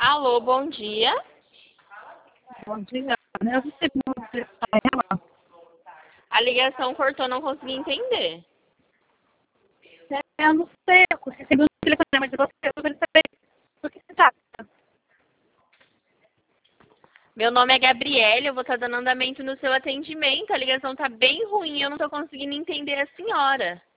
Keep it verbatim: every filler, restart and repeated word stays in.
Alô, bom dia. Bom dia. Eu recebi uma ela. A ligação cortou, não consegui entender. Eu não sei, eu recebi um telefonema de você, eu queria saber do que se trata. Meu nome é Gabriele, eu vou estar dando andamento no seu atendimento. A ligação tá bem ruim, eu não estou conseguindo entender a senhora.